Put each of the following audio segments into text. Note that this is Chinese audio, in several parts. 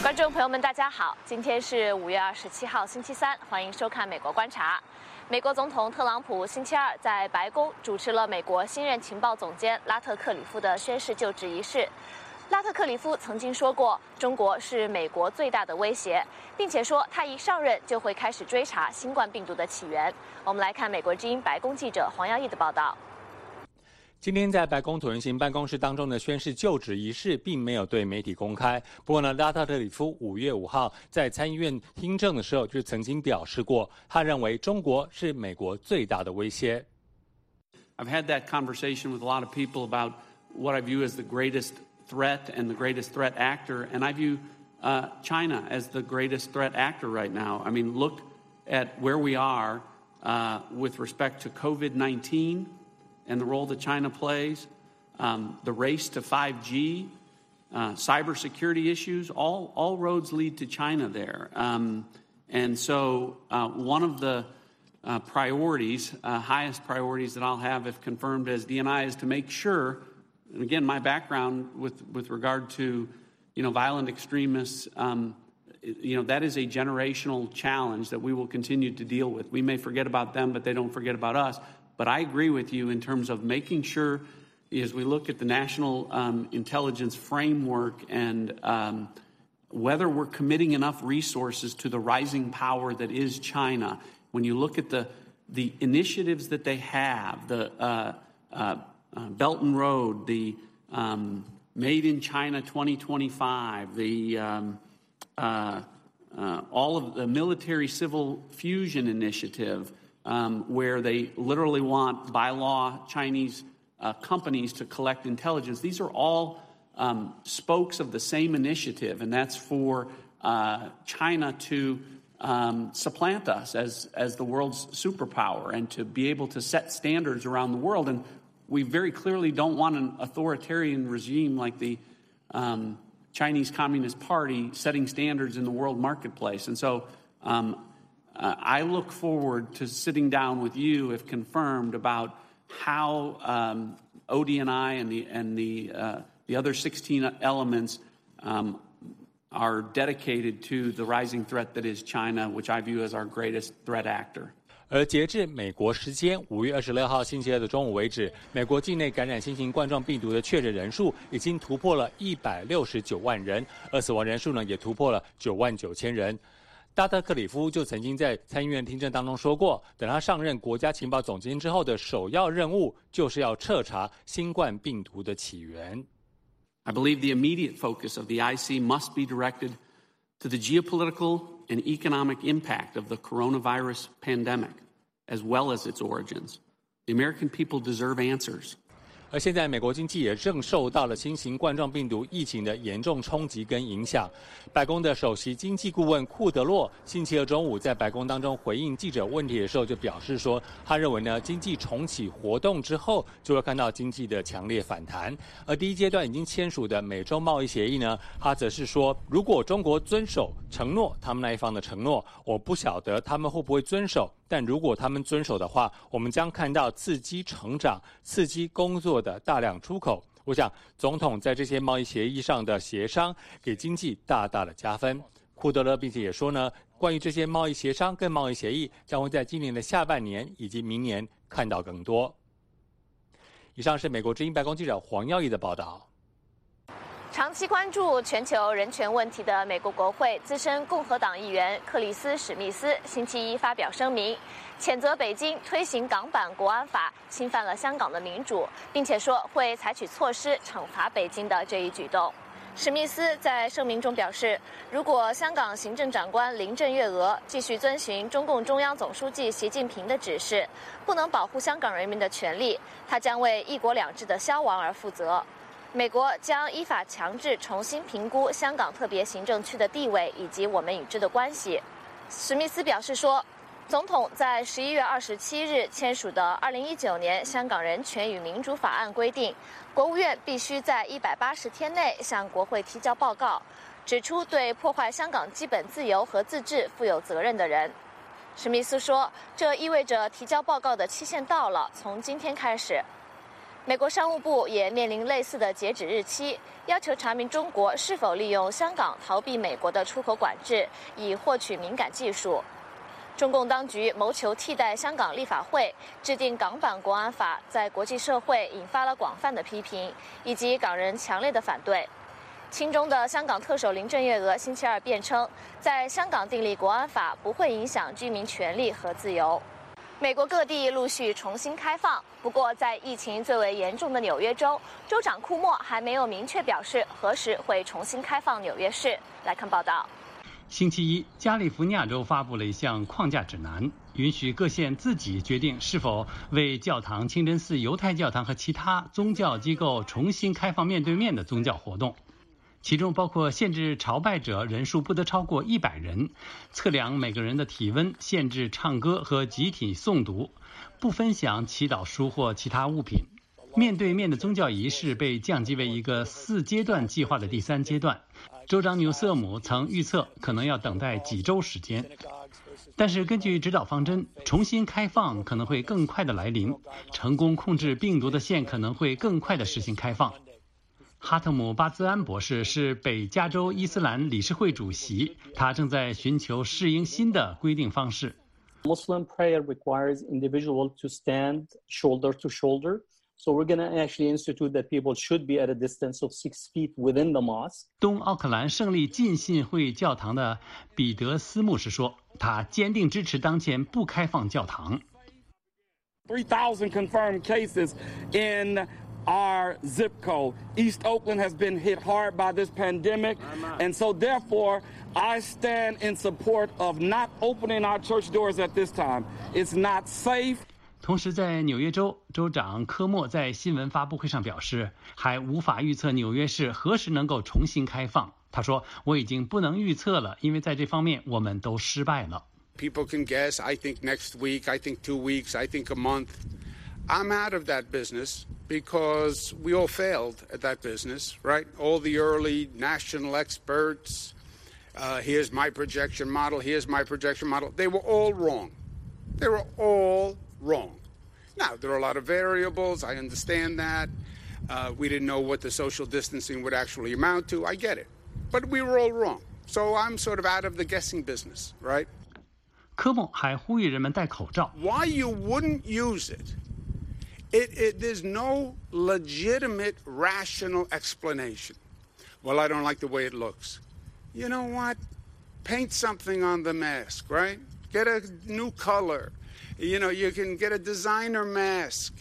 观众朋友们，大家好，今天是5月27号，星期三，欢迎收看《美国观察》。美国总统特朗普星期二在白宫主持了美国新任情报总监拉特克里夫的宣誓就职仪式。拉特克里夫曾经说过，中国是美国最大的威胁，并且说他一上任就会开始追查新冠病毒的起源。我们来看美国之音白宫记者黄耀义的报道。 今天在白宫椭圆形办公室当中的宣誓就职仪式并没有对媒体公开。不过呢，拉特克里夫5月5号在参议院听证的时候就曾经表示过，他认为中国是美国最大的威胁。 I've had that conversation with a lot of people about what I view as the greatest threat and the greatest threat actor, and I view China as the greatest threat actor right now. I mean, look at where we are with respect to COVID-19 and the role that China plays, the race to 5G, cybersecurity issues, all roads lead to China there. And so one of the priorities, highest priorities that I'll have if confirmed as DNI is to make sure, and again, my background with regard to, violent extremists, that is a generational challenge that we will continue to deal with. We may forget about them, but they don't forget about us. But I agree with you in terms of making sure, as we look at the national intelligence framework and whether we're committing enough resources to the rising power that is China. When you look at the initiatives that they have, the Belt and Road, the Made in China 2025, the all of the military civil fusion initiative, where they literally want, by law, Chinese companies to collect intelligence. These are all spokes of the same initiative, and that's for China to supplant us as the world's superpower and to be able to set standards around the world. And we very clearly don't want an authoritarian regime like the Chinese Communist Party setting standards in the world marketplace. And so I look forward to sitting down with you, if confirmed, about how ODNI and the other 16 elements are dedicated to the rising threat that is China, which I view as our greatest threat actor. 而截至美国时间5月26号星期二的中午为止，美国境内感染新型冠状病毒的确诊人数已经突破了169万人，而死亡人数呢也突破了9万9千人。拉特克里夫就曾经在参议院听证当中说过，等他上任国家情报总监之后的首要任务就是要彻查新冠病毒的起源。 I believe the immediate focus of the IC must be directed to the geopolitical and economic impact of the coronavirus pandemic, as well as its origins. The American people deserve answers. 而现在，美国经济也正受到了新型冠状病毒疫情的严重冲击跟影响。白宫的首席经济顾问库德洛星期二中午在白宫当中回应记者问题的时候，就表示说，他认为呢，经济重启活动之后，就会看到经济的强烈反弹。而第一阶段已经签署的美中贸易协议呢，他则是说，如果中国遵守承诺，他们那一方的承诺，我不晓得他们会不会遵守。但如果他们遵守的话，我们将看到刺激成长、刺激工作的大量出口。我想，总统在这些贸易协议上的协商，给经济大大的加分。库德勒并且也说呢，关于这些贸易协商跟贸易协议，将会在今年的下半年以及明年看到更多。以上是美国之音白宫记者黄耀义的报道。 长期关注全球人权问题的美国国会资深共和党议员克里斯·史密斯星期一发表声明，谴责北京推行港版国安法侵犯了香港的民主，并且说会采取措施惩罚北京的这一举动。史密斯在声明中表示，如果香港行政长官林郑月娥继续遵循中共中央总书记习近平的指示，不能保护香港人民的权利，他将为一国两制的消亡而负责。美国将依法强制重新评估香港特别行政区的地位以及我们与之的关系。史密斯表示说，总统在11月27日签署的2019年香港人权与民主法案规定，国务院必须在180天内向国会提交报告，指出对破坏香港基本自由和自治负有责任的人。史密斯说，这意味着提交报告的期限到了，从今天开始。 美国商务部也面临类似的截止日期，要求查明中国是否利用香港逃避美国的出口管制，以获取敏感技术。中共当局谋求替代香港立法会制定港版国安法，在国际社会引发了广泛的批评，以及港人强烈的反对。亲中的香港特首林郑月娥星期二辩称，在香港订立国安法不会影响居民权利和自由。美国各地陆续重新开放，不过在疫情最为严重的纽约州，州长库莫还没有明确表示何时会重新开放纽约市。来看报道。 星期一，加利福尼亚州发布了一项框架指南，允许各县自己决定是否为教堂、清真寺、犹太教堂和其他宗教机构重新开放面对面的宗教活动，其中包括限制朝拜者人数不得超过100人，测量每个人的体温，限制唱歌和集体诵读，不分享祈祷书或其他物品。面对面的宗教仪式被降级为一个4阶段计划的第3阶段。州长纽瑟姆曾预测可能要等待几周时间，但是根据指导方针，重新开放可能会更快的来临，成功控制病毒的县可能会更快的实行开放。哈特姆·巴兹安博士是北加州伊斯兰理事会主席，他正在寻求适应新的规定方式。 Muslim prayer requires individuals to stand shoulder to shoulder.So we're going to actually institute that people should be at a distance of 6 feet within the mosque. 东奥克兰胜利浸信会教堂的彼得斯牧师说，他坚定支持当前不开放教堂。 3,000 confirmed cases in our zip code. East Oakland has been hit hard by this pandemic, and so therefore I stand in support of not opening our church doors at this time. It's not safe. 同时，在纽约州，州长科莫在新闻发布会上表示，还无法预测纽约市何时能够重新开放。他说：“我已经不能预测了，因为在这方面我们都失败了。” People can guess. I think next week. I think 2 weeks. I think a month. I'm out of that business because we all failed at that business, right? All the early national experts. Here's my projection model. Here's my projection model. They were all wrong. They were all wrong. Now, there are a lot of variables. I understand that. We didn't know what the social distancing would actually amount to. I get it. But we were all wrong. So I'm sort of out of the guessing business, right? 科莫还呼吁人们戴口罩。 Why you wouldn't use it? There's no legitimate, rational explanation. Well, I don't like the way it looks. You know what? Paint something on the mask, right? Get a new color.You know, you can get a designer mask.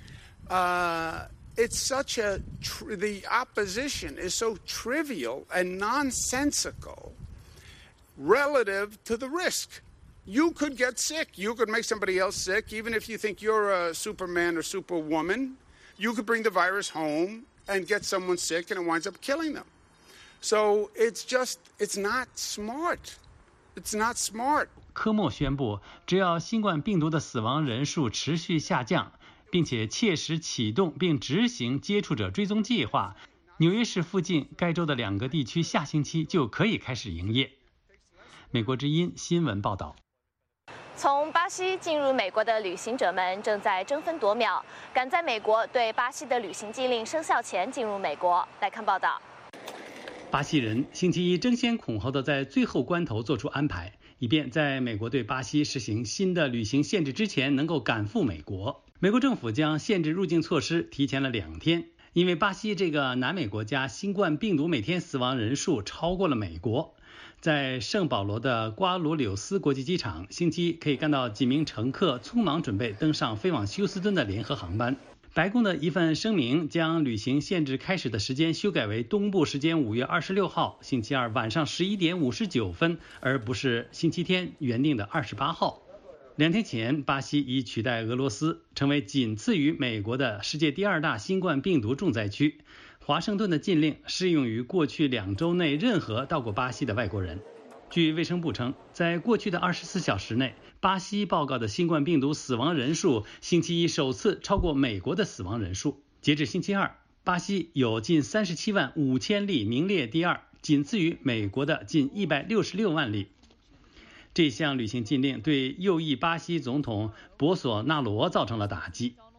It's such the opposition is so trivial and nonsensical relative to the risk. You could get sick. You could make somebody else sick. Even if you think you're a Superman or Superwoman, you could bring the virus home and get someone sick and it winds up killing them. So it's not smart. It's not smart. 科莫宣布，只要新冠病毒的死亡人数持续下降，并且切实启动并执行接触者追踪计划，纽约市附近该州的2个地区下星期就可以开始营业。美国之音新闻报道。 从巴西进入美国的旅行者们正在争分夺秒，赶在美国对巴西的旅行禁令生效前进入美国。来看报道。 巴西人星期一争先恐后的在最后关头做出安排，以便在美国对巴西实行新的旅行限制之前能够赶赴美国。美国政府将限制入境措施提前了2天，因为巴西这个南美国家新冠病毒每天死亡人数超过了美国。在圣保罗的瓜罗柳斯国际机场，星期一可以看到几名乘客匆忙准备登上飞往休斯敦的联合航班。白宫的一份声明将旅行限制开始的时间修改为东部时间5月26号星期二晚上11点59分，而不是星期天原定的28号。2天前，巴西已取代俄罗斯，成为仅次于美国的世界第2大新冠病毒重灾区。华盛顿的禁令适用于过去2周内任何到过巴西的外国人。据卫生部称，在过去的24小时内，巴西报告的新冠病毒死亡人数星期一首次超过美国的死亡人数。截至星期二，巴西有近37万5千例，名列第2，仅次于美国的近166万例。这项旅行禁令对右翼巴西总统博索纳罗造成了打击。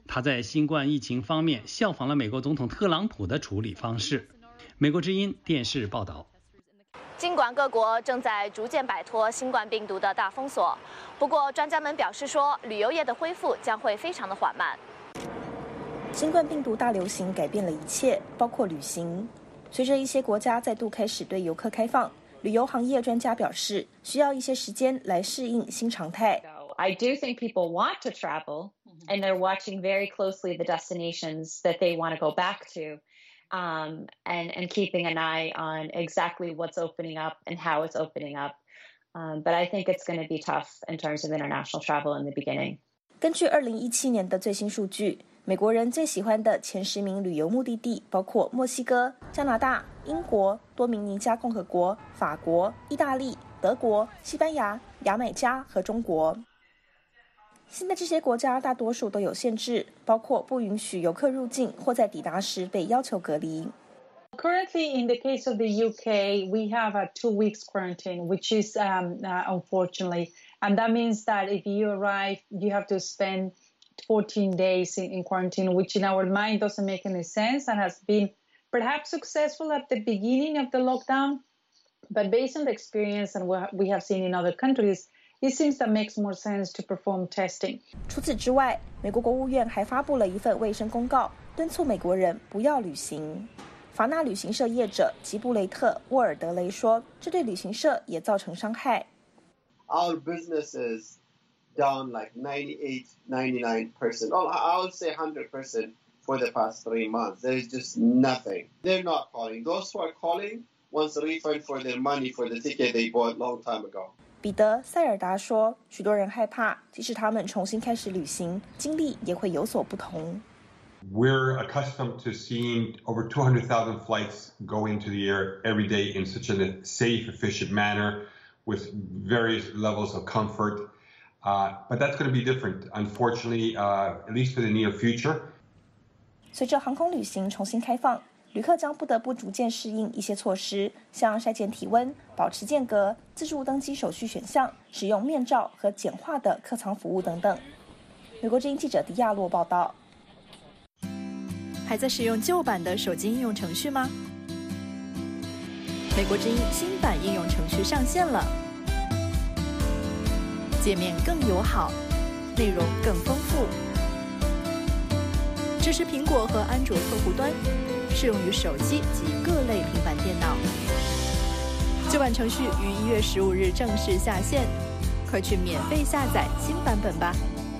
他在新冠疫情方面效仿了美国总统特朗普的处理方式。美国之音电视报道。 尽管各国正在逐渐摆脱新冠病毒的大封锁，不过专家们表示说，旅游业的恢复将会非常的缓慢。 新冠病毒大流行改变了一切，包括旅行。随着一些国家再度开始对游客开放，旅游行业专家表示，需要一些时间来适应新常态。 I do think people want to travel, and they're watching very closely the destinations that they want to go back to, and keeping an eye on exactly what's opening up and how it's opening up. But I think it's going to be tough in terms of international travel in the beginning. 根据2017年的最新数据，美国人最喜欢的前10名旅游目的地包括墨西哥、加拿大、英国、多明尼加共和国、法国、意大利、德国、西班牙、牙买加和中国。现在这些国家大多数都有限制，包括不允许游客入境或在抵达时被要求隔离。 Currently, in the case of the UK, we have a 2 weeks quarantine, which is unfortunately, and that means that if you arrive, you have to spend 14 days in quarantine, which in our mind doesn't make any sense and has been perhaps successful at the beginning of the lockdown. But based on the experience and what we have seen in other countries, it seems that makes more sense to perform testing. 除此之外，美国国务院还发布了一份卫生公告，敦促美国人不要旅行。法纳旅行社业者吉布雷特·沃尔德雷说，这对旅行社也造成伤害。 Our business is down like 98, 99%. Oh, I would say 100% for the past 3 months. There's just nothing. They're not calling. Those who are calling wants a refund for their money for the ticket they bought long time ago. 彼得·塞尔达说，许多人害怕，即使他们重新开始旅行，经历也会有所不同。 We're accustomed to seeing over 200,000 flights go into the air every day in such a safe, efficient manner with various levels of comfort. But that's going to be different, unfortunately, at least for the near future. 随着航空旅行重新开放，旅客将不得不逐渐适应一些措施，像筛检体温、保持间隔、自助登机手续选项、使用面罩和简化的客舱服务等等。美国之音记者迪亚洛报道。 还在使用旧版的手机应用程序吗？美国之音新版应用程序上线了，界面更友好，内容更丰富，支持苹果和安卓客户端，适用于手机及各类平板电脑。旧版程序于1月15日正式下线，快去免费下载新版本吧。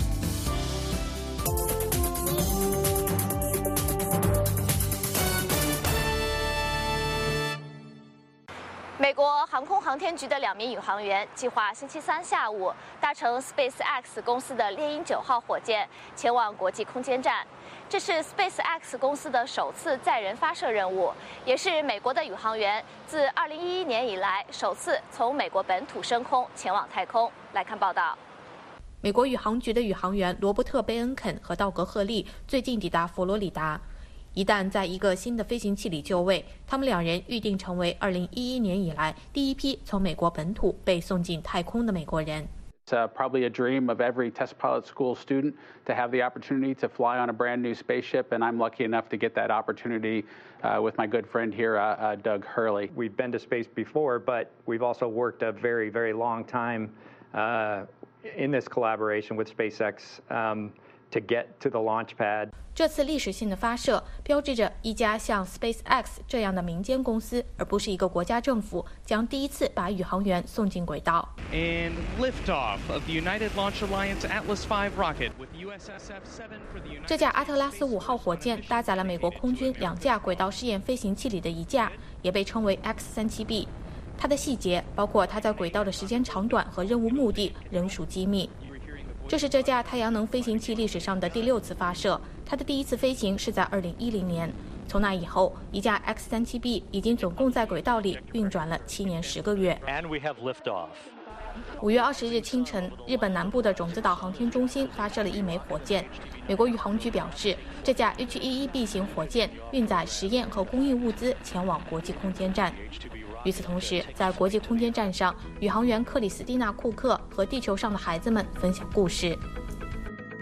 美国航空航天局的2名宇航员计划星期3下午搭乘 SpaceX 公司的猎鹰9号火箭前往国际空间站。这是 SpaceX 公司的首次载人发射任务，也是美国的宇航员自2011年以来首次从美国本土升空前往太空。来看报道。 美国宇航局的宇航员罗伯特·贝恩肯和道格·赫利最近抵达佛罗里达。一旦在一个新的飞行器里就位，他们2人预定成为2011年以来第一批从美国本土被送进太空的美国人。 It's probably a dream of every test pilot school student to have the opportunity to fly on a brand new spaceship, and I'm lucky enough to get that opportunity with my good friend here, Doug Hurley. We've been to space before, but we've also worked a very, very long time in this collaboration with SpaceX to get to the launch pad. 这次历史性的发射标志着一家像 SpaceX 这样的民间公司，而不是一个国家政府，将第一次把宇航员送进轨道。 And liftoff of the United Launch Alliance Atlas V rocket with USSF-7 for the United. 这架阿特拉斯5号火箭搭载了美国空军2架轨道试验飞行器里的一架，也被称为 X-37B。它的细节，包括它在轨道的时间长短和任务目的，仍属机密。这是这架太阳能飞行器历史上的第6次发射，它的第一次飞行是在2010年。从那以后，一架 X-37B 已经总共在轨道里运转了7年10个月。 And we have liftoff. 5月20日清晨，日本南部的种子岛航天中心发射了1枚火箭。美国宇航局表示，这架 H-11B 型火箭运载实验和供应物资前往国际空间站。与此同时，在国际空间站上，宇航员克里斯蒂娜·库克和地球上的孩子们分享故事。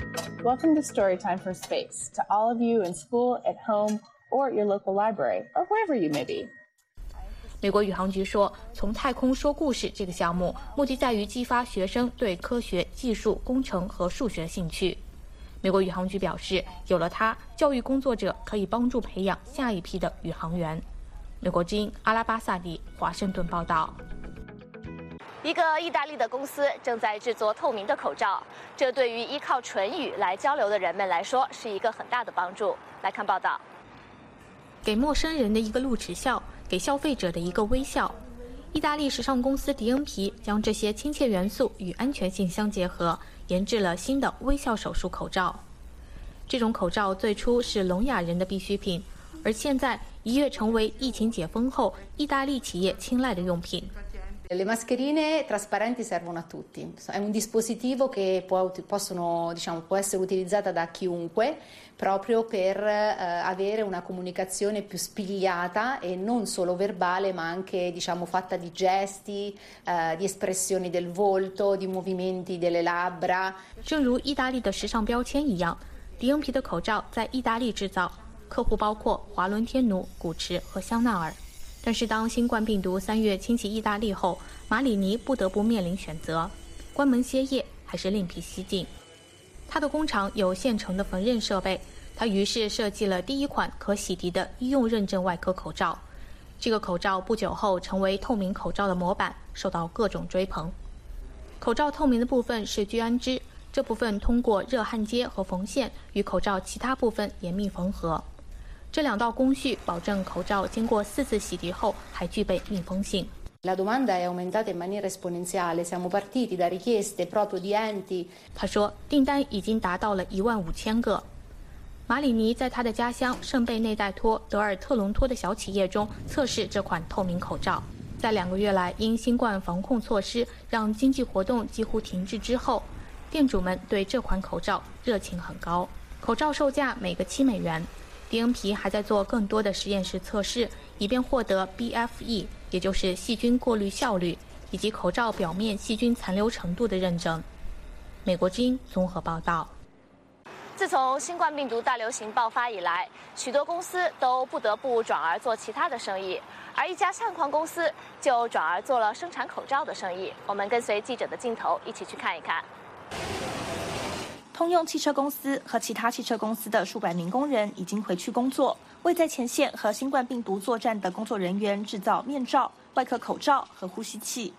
Welcome to Storytime from Space, to all of you in school, at home, or at your local library, or wherever you may be. 美国宇航局说，从太空说故事这个项目，目的在于激发学生对科学、技术、工程和数学的兴趣。美国宇航局表示，有了它，教育工作者可以帮助培养下一批的宇航员。美国之音阿拉巴萨迪华盛顿报道。 一个意大利的公司正在制作透明的口罩，这对于依靠唇语来交流的人们来说是一个很大的帮助。来看报道。 给陌生人的一个露齿笑，给消费者的一个微笑。意大利时尚公司迪恩皮将这些亲切元素与安全性相结合，研制了新的微笑手术口罩。这种口罩最初是聋哑人的必需品，而现在一跃成为疫情解封后意大利企业青睐的用品。 Le mascherine trasparenti servono a tutti. È un dispositivo che può essere utilizzata da chiunque proprio per avere una comunicazione più spigliata e non solo verbale, ma anche fatta di gesti, di espressioni del volto, di movimenti delle labbra. 正如意大利的时尚标签一样，迪恩皮的口罩在意大利制造，客户包括华伦天奴、古驰和香奈儿。但是当新冠病毒3月侵袭意大利后，马里尼不得不面临选择：关门歇业还是另辟蹊径。他的工厂有现成的缝纫设备，他于是设计了第一款可洗涤的医用认证外科口罩。这个口罩不久后成为透明口罩的模板，受到各种追捧。口罩透明的部分是聚氨酯，这部分通过热焊接和缝线与口罩其他部分严密缝合。这两道工序保证口罩经过4次洗涤后还具备密封性。 La domanda è aumentata in maniera esponenziale. Siamo partiti da richieste proprio di enti. 他说，订单已经达到了15000个。马里尼在他的家乡圣贝内代托德尔特隆托的小企业中测试这款透明口罩。在2个月来，因新冠防控措施让经济活动几乎停滞之后，店主们对这款口罩热情很高。口罩售价每个7美元。迪恩皮还在做更多的实验室测试，以便获得 BFE， 也就是细菌过滤效率以及口罩表面细菌残留程度的认证。美国之音综合报道。 自从新冠病毒大流行爆发以来，许多公司都不得不转而做其他的生意，而一家相框公司就转而做了生产口罩的生意。我们跟随记者的镜头一起去看一看。 通用汽车公司和其他汽车公司的数百名工人已经回去工作，为在前线和新冠病毒作战的工作人员制造面罩、外科口罩和呼吸器。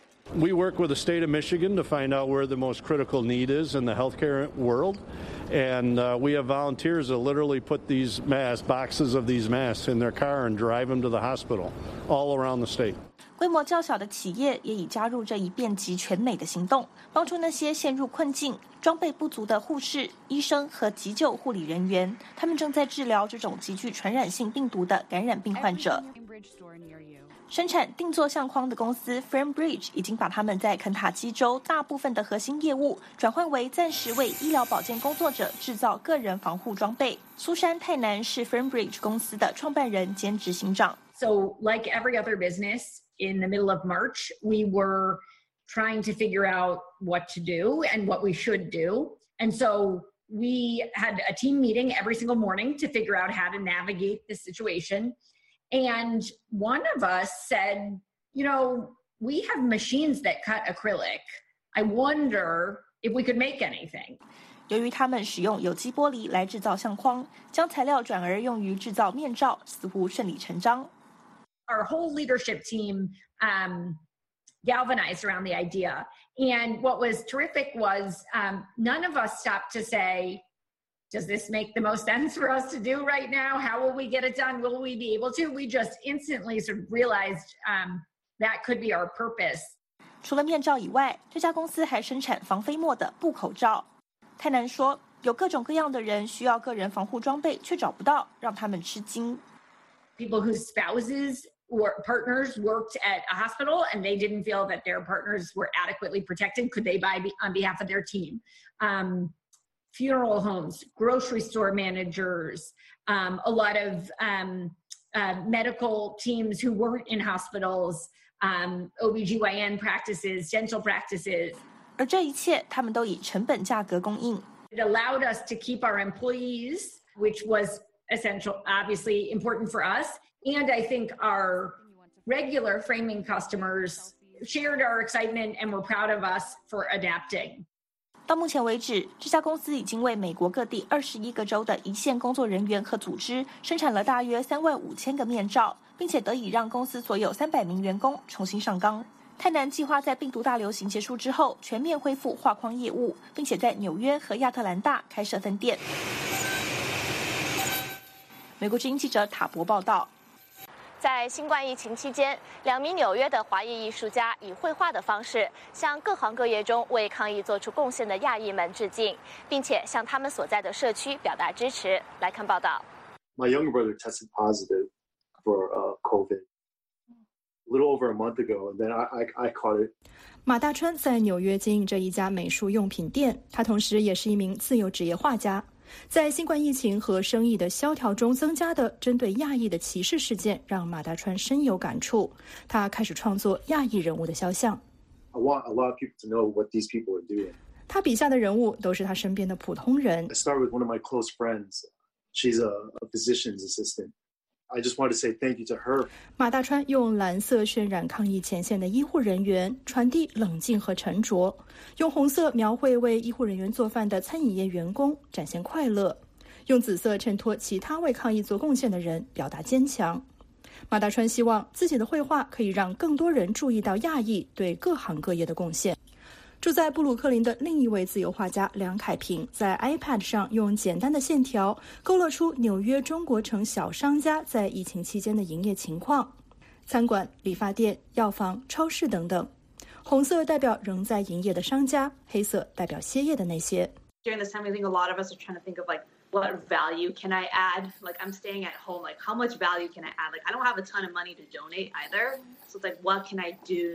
We work with the state of Michigan to find out where the most critical need is in the healthcare world, and we have volunteers that literally put these boxes of these masks in their car and drive them to the hospital all around the state. 规模较小的企业也已加入这一遍及全美的行动，帮助那些陷入困境、装备不足的护士、医生和急救护理人员。他们正在治疗这种极具传染性病毒的感染病患者。生产定做相框的公司 FrameBridge 已经把他们在肯塔基州大部分的核心业务转换为暂时为医疗保健工作者制造个人防护装备。苏珊泰南是 FrameBridge 公司的创办人兼执行长。 So, like every other business, in the middle of March, we were trying to figure out what to do and what we should do. And so we had a team meeting every single morning to figure out how to navigate this situation. And one of us said, we have machines that cut acrylic. I wonder if we could make anything. 由于他们使用有机玻璃来制造相框，将材料转而用于制造面罩，似乎顺理成章。 Our whole leadership team galvanized around the idea. And what was terrific was none of us stopped to say, does this make the most sense for us to do right now? How will we get it done? Will we be able to? We just instantly sort of realized that could be our purpose. 除了面罩以外，这家公司还生产防飞沫的布口罩。泰南说，有各种各样的人需要个人防护装备，却找不到，让他们吃惊。 People whose spouses or partners worked at a hospital and they didn't feel that their partners were adequately protected. Could they buy on behalf of their team? Funeral homes, grocery store managers, a lot of medical teams who weren't in hospitals, OBGYN practices, dental practices. 而这一切，他们都以成本价格供应。 It allowed us to keep our employees, which was essential, obviously important for us. And I think our regular framing customers shared our excitement and were proud of us for adapting. 到目前为止，这家公司已经为美国各地21个州的一线工作人员和组织生产了大约35000个面罩，并且得以让公司所有300名员工重新上岗。泰南计划在病毒大流行结束之后全面恢复画框业务，并且在纽约和亚特兰大开设分店。美国之音记者塔博报道。 在新冠疫情期间，2名纽约的华裔艺术家以绘画的方式向各行各业中为抗疫做出贡献的亚裔们致敬，并且向他们所在的社区表达支持。来看报道。 My younger brother tested positive for COVID a little over a month ago, and then I caught it. 马大川在纽约经营着一家美术用品店，他同时也是一名自由职业画家。在新冠疫情和生意的萧条中增加的针对亚裔的歧视事件让马大川深有感触，他开始创作亚裔人物的肖像。 I want a lot of people to know what these people are doing. 他笔下的人物都是他身边的普通人。 I started with one of my close friends. She's a physician's assistant. I just want to say thank you to her. 马大川用蓝色渲染抗疫前线的医护人员，传递冷静和沉着；用红色描绘为医护人员做饭的餐饮业员工，展现快乐；用紫色衬托其他为抗疫做贡献的人，表达坚强。马大川希望自己的绘画可以让更多人注意到亚裔对各行各业的贡献。住在布鲁克林的另一位自由画家梁凯平在 iPad 上用简单的线条勾勒出纽约中国城小商家在疫情期间的营业情况，餐馆、理发店、药房、超市等等。红色代表仍在营业的商家，黑色代表歇业的那些。 During this time, I think a lot of us are trying to think of like, what value can I add? Like I'm staying at home, like how much value can I add? Like I don't have a ton of money to donate either. So it's like, what can I do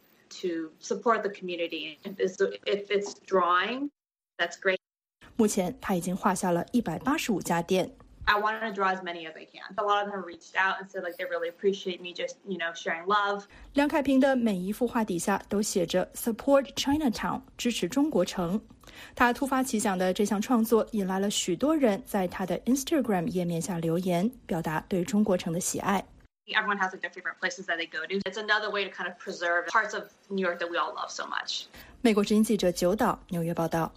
to support the community? If it's drawing, that's great. 目前他已经画下了185家店。 I wanted to draw as many as I can. A lot of them reached out and said like they really appreciate me just, sharing love. 梁凯平的每一幅画底下都写着 Support Chinatown， 支持中国城。他突发奇想的这项创作引来了许多人在他的 Instagram 页面下留言，表达对中国城的喜爱。 Everyone has like their favorite places that they go to. It's another way to kind of preserve parts of New York that we all love so much. 美国之音记者九岛纽约报道。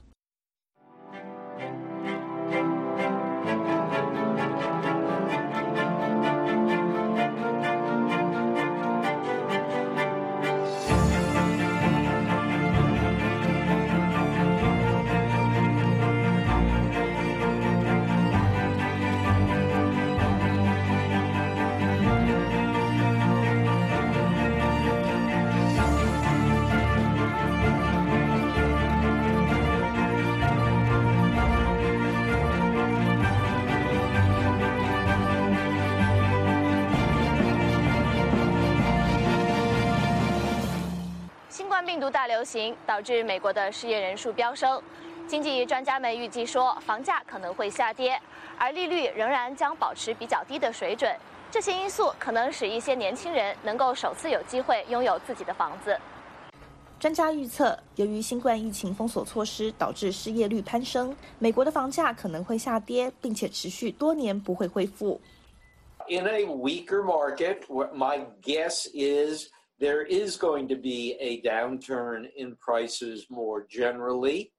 病毒大流行导致美国的失业人数飙升，经济专家们预计说，房价可能会下跌，而利率仍然将保持比较低的水准。这些因素可能使一些年轻人能够首次有机会拥有自己的房子。 专家预测，由于新冠疫情封锁措施导致失业率攀升，美国的房价可能会下跌，并且持续多年不会恢复。 In a weaker market, my guess is there is going to be a downturn in prices more generally.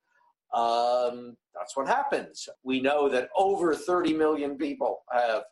That's what happens. We know that over 30 million people have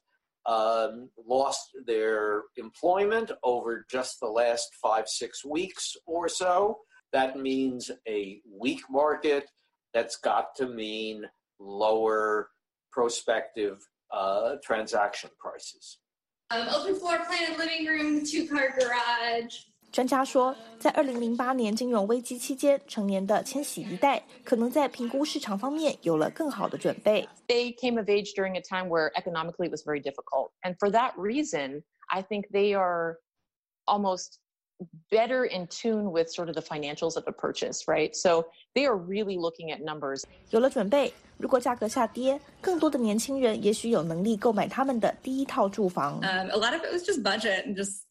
lost their employment over just the last 5-6 weeks or so. That means a weak market. That's got to mean lower prospective transaction prices. Open floor plan, living room, 2-car garage. 专家说，在2008年金融危机期间，成年的千禧一代可能在评估市场方面有了更好的准备。 They came of age during a time where economically it was very difficult. And for that reason, I think they are almost better in tune with sort of the financials of a purchase, right? So they are really looking at numbers. 有了准备，如果价格下跌，更多的年轻人也许有能力购买他们的第一套住房。 A lot of it was just budget and just,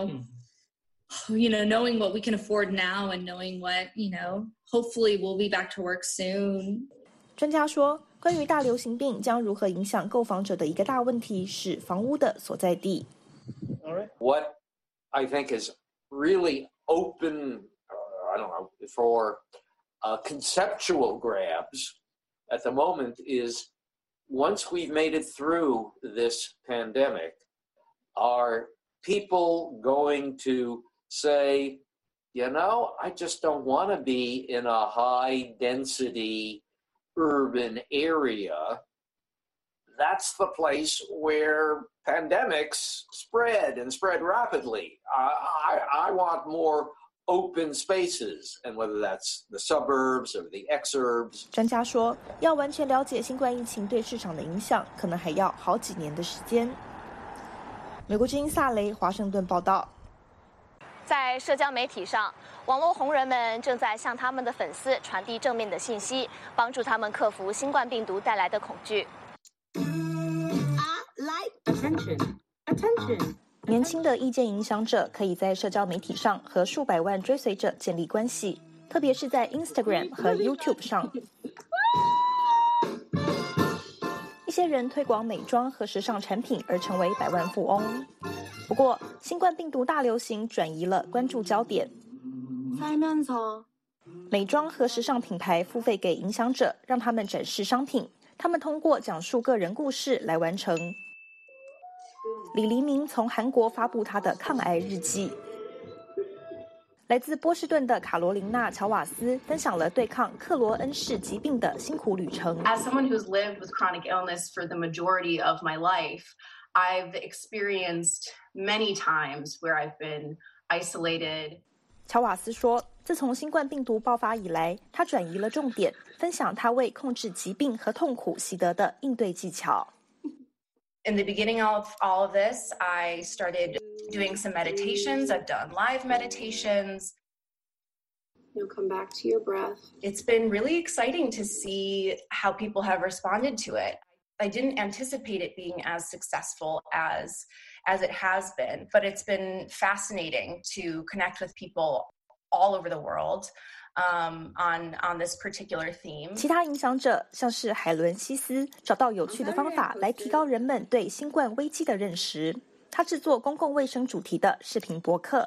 knowing what we can afford now and knowing what, hopefully we'll be back to work soon. 专家说，关于大流行病将如何影响购房者的一个大问题是房屋的所在地。 What I think is really open, I don't know, for conceptual grabs at the moment is once we've made it through this pandemic, are people going to say, you know, I just don't want to be in a high density urban area. That's the place where pandemics spread and spread rapidly. I want more open spaces, and whether that's the suburbs or the exurbs. 专家说，要完全了解新冠疫情对市场的影响，可能还要好几年的时间。美国之音萨雷华盛顿报道。 在社交媒体上，网络红人们正在向他们的粉丝传递正面的信息，帮助他们克服新冠病毒带来的恐惧。 Attention. 年轻的意见影响者可以在社交媒体上和数百万追随者建立关系，特别是在 Instagram 和 YouTube 上。一些人推广美妆和时尚产品而成为百万富翁。不过，新冠病毒大流行转移了关注焦点。美妆和时尚品牌付费给影响者，让他们展示商品。他们通过讲述个人故事来完成。李黎明从韩国发布他的抗癌日记。来自波士顿的卡罗琳娜·乔瓦斯分享了对抗克罗恩氏疾病的辛苦旅程。 As someone who's lived with chronic illness for the majority of my life, I've experienced many times where I've been isolated. 乔瓦斯说，自从新冠病毒爆发以来，他转移了重点，分享他为控制疾病和痛苦习得的应对技巧。 In the beginning of all of this, I started doing some meditations. I've done live meditations. You'll come back to your breath. It's been really exciting to see how people have responded to it. I didn't anticipate it being as successful as it has been, but it's been fascinating to connect with people all over the world on this particular theme. 其他影响者像是海伦西斯找到有趣的方法来提高人们对新冠危机的认识。他制作公共卫生主题的视频博客。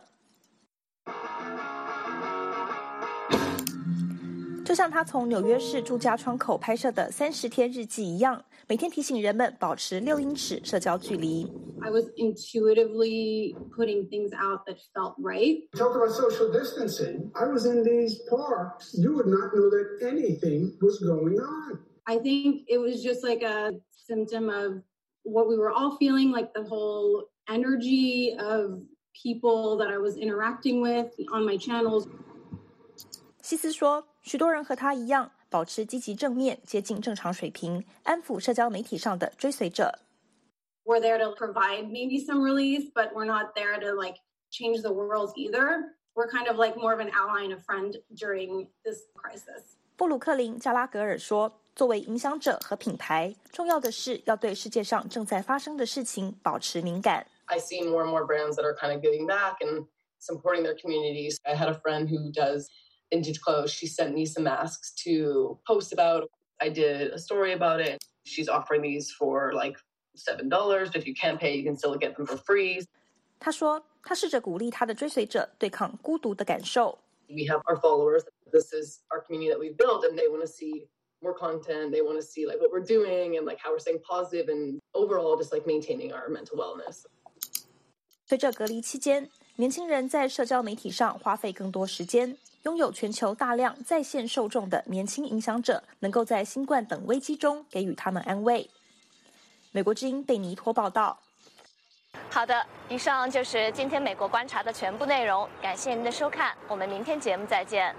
就像他从纽约市住家窗口拍摄的30天日记一样，每天提醒人们保持6英尺社交距离。 I was intuitively putting things out that felt right. Talk about social distancing. I was in these parks. You would not know that anything was going on. I think it was just like a symptom of what we were all feeling, like the whole energy of people that I was interacting with on my channels. 西斯说，许多人和他一样，保持积极正面，接近正常水平，安抚社交媒体上的追随者。 We're there to provide maybe some relief, but we're not there to like change the world either. We're kind of like more of an ally and a friend during this crisis. 布鲁克林·加拉格尔说，作为影响者和品牌，重要的是要对世界上正在发生的事情保持敏感。 I see more and more brands that are kind of giving back and supporting their communities. I had a friend who does vintage clothes. She sent me some masks to post about. I did a story about it. She's offering these for like $7. If you can't pay, you can still get them for free. 他说，他试着鼓励他的追随者对抗孤独的感受。 We have our followers. This is our community that we've built, and they want to see more content. They want to see like what we're doing and like how we're staying positive and overall just like maintaining our mental wellness. 随着隔离期间，年轻人在社交媒体上花费更多时间。拥有全球大量在线受众的年轻影响者，能够在新冠等危机中给予他们安慰。美国之音贝尼托报道。 好的，以上就是今天美国观察的全部内容，感谢您的收看，我们明天节目再见。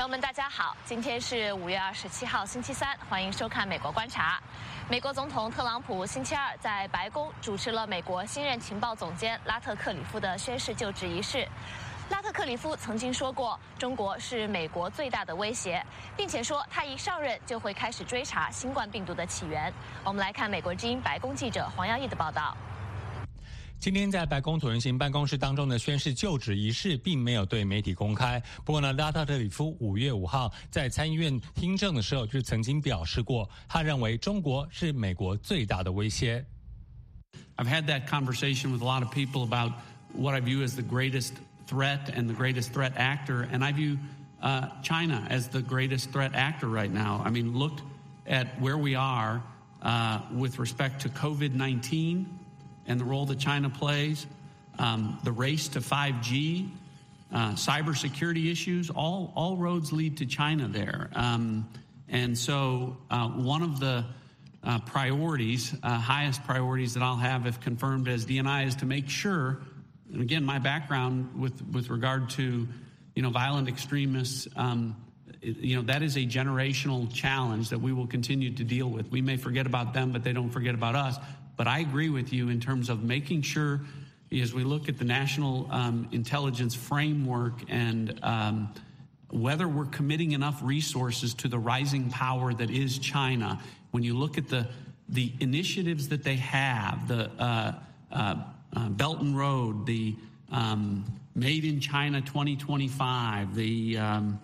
朋友们，大家好，今天是5月27号，星期三，欢迎收看《美国观察》。美国总统特朗普星期二在白宫主持了美国新任情报总监拉特克里夫的宣誓就职仪式。拉特克里夫曾经说过，中国是美国最大的威胁，并且说他一上任就会开始追查新冠病毒的起源。我们来看美国之音白宫记者黄耀义的报道。 今天在白宫椭圆形办公室当中的宣誓就职仪式并没有对媒体公开。不过呢，拉特克里夫5月5号在参议院听证的时候就曾经表示过，他认为中国是美国最大的威胁。 I've had that conversation with a lot of people about what I view as the greatest threat and the greatest threat actor, and I view China as the greatest threat actor right now. I mean, look at where we are with respect to COVID-19 and the role that China plays, the race to 5G, cybersecurity issues, all roads lead to China there. And so one of the priorities, highest priorities that I'll have if confirmed as DNI is to make sure, and again, my background with regard to, violent extremists, that is a generational challenge that we will continue to deal with. We may forget about them, but they don't forget about us. But I agree with you in terms of making sure, as we look at the national intelligence framework and whether we're committing enough resources to the rising power that is China. When you look at the initiatives that they have, the Belt and Road, the Made in China 2025, the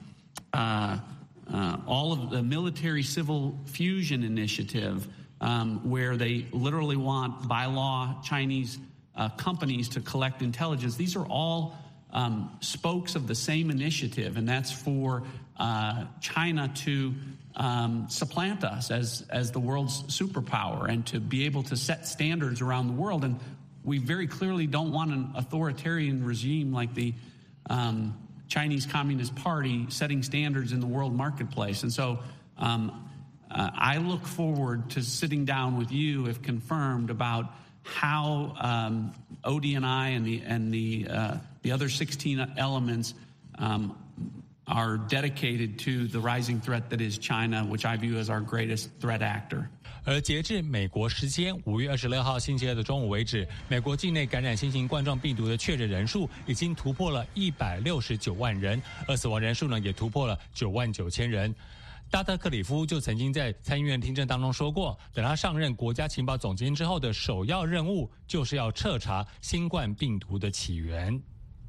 all of the military civil fusion initiative, where they literally want, by law, Chinese companies to collect intelligence. These are all spokes of the same initiative, and that's for China to supplant us as the world's superpower and to be able to set standards around the world. And we very clearly don't want an authoritarian regime like the Chinese Communist Party setting standards in the world marketplace. And so I look forward to sitting down with you, if confirmed, about how ODNI and the other 16 elements are dedicated to the rising threat that is China, which I view as our greatest threat actor. 而截至美国时间5月26号星期二的中午为止，美国境内感染新型冠状病毒的确诊人数已经突破了169万人，而死亡人数呢也突破了9万9千人。拉特克里夫就曾经在参议院听证当中说过，等他上任国家情报总监之后的首要任务就是要彻查新冠病毒的起源。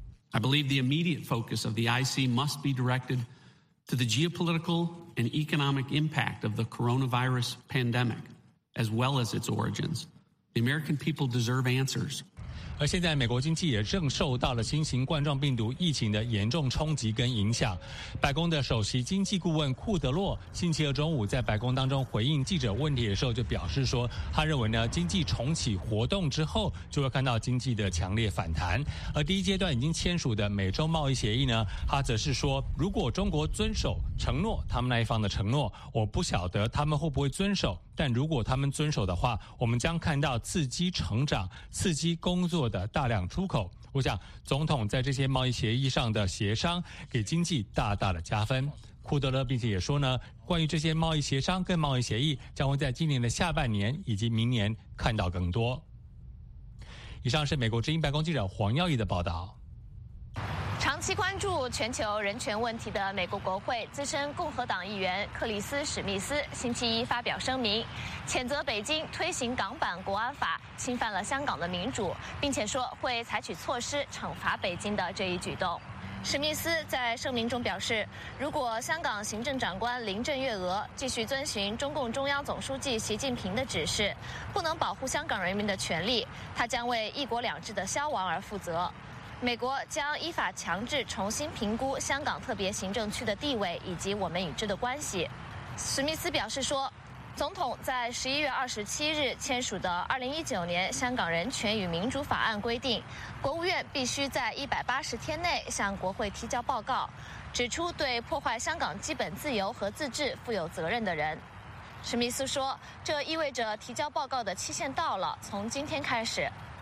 I believe the immediate focus of the IC must be directed to the geopolitical and economic impact of the coronavirus pandemic, as well as its origins. The American people deserve answers. 而现在美国经济也正受到了新型冠状病毒疫情的严重冲击跟影响。白宫的首席经济顾问库德洛星期二中午在白宫当中回应记者问题的时候就表示说，他认为呢经济重启活动之后就会看到经济的强烈反弹。而第一阶段已经签署的美洲贸易协议呢，他则是说，如果中国遵守承诺，他们那一方的承诺，我不晓得他们会不会遵守，但如果他们遵守的话，我们将看到刺激成长、刺激工作的大量出口。我想总统在这些贸易协议上的协商给经济大大的加分。库德勒并且也说呢，关于这些贸易协商跟贸易协议将会在今年的下半年以及明年看到更多。以上是美国之音白宫记者黄耀义的报道。 长期关注全球人权问题的美国国会资深共和党议员克里斯·史密斯星期一发表声明，谴责北京推行港版国安法侵犯了香港的民主，并且说会采取措施惩罚北京的这一举动。史密斯在声明中表示，如果香港行政长官林郑月娥继续遵循中共中央总书记习近平的指示，不能保护香港人民的权利，他将为一国两制的消亡而负责。美国将依法强制重新评估香港特别行政区的地位以及我们与之的关系。史密斯表示说，总统在11月27日签署的2019年香港人权与民主法案规定，国务院必须在180天内向国会提交报告，指出对破坏香港基本自由和自治负有责任的人。史密斯说，这意味着提交报告的期限到了，从今天开始。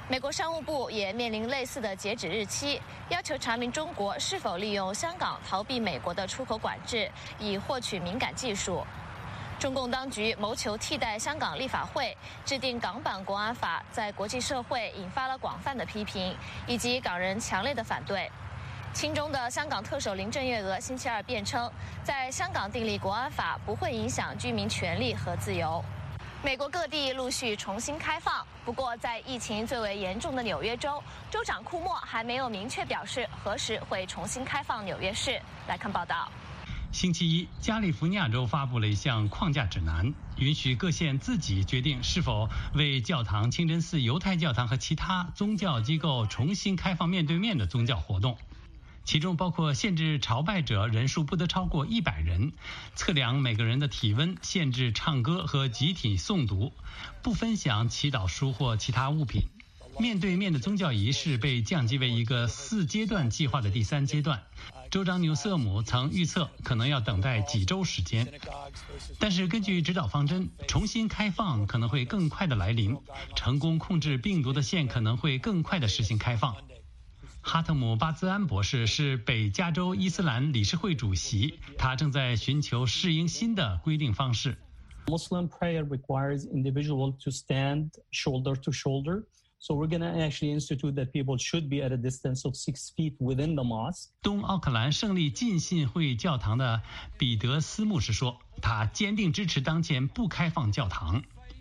美国商务部也面临类似的截止日期，要求查明中国是否利用香港逃避美国的出口管制，以获取敏感技术。中共当局谋求替代香港立法会制定港版国安法，在国际社会引发了广泛的批评，以及港人强烈的反对。亲中的香港特首林郑月娥星期二辩称，在香港订立国安法不会影响居民权利和自由。美国各地陆续重新开放，不过在疫情最为严重的纽约州，州长库莫还没有明确表示何时会重新开放纽约市。来看报道。 星期一，加利福尼亚州发布了一项框架指南，允许各县自己决定是否为教堂、清真寺、犹太教堂和其他宗教机构重新开放面对面的宗教活动。其中包括限制朝拜者人数不得超过100人，测量每个人的体温，限制唱歌和集体诵读，不分享祈祷书或其他物品。面对面的宗教仪式被降级为一个4阶段计划的第3阶段。州长纽瑟姆曾预测可能要等待几周时间，但是根据指导方针，重新开放可能会更快的来临，成功控制病毒的县可能会更快的实行开放。哈特姆·巴兹安博士是北加州伊斯兰理事会主席，他正在寻求适应新的规定方式。 Muslim prayer requires individuals to stand shoulder to shoulder. So we're going to actually institute that people should be at a distance of 6 feet within the mosque. 东奥克兰胜利浸信会教堂的彼得斯牧师说，他坚定支持当前不开放教堂。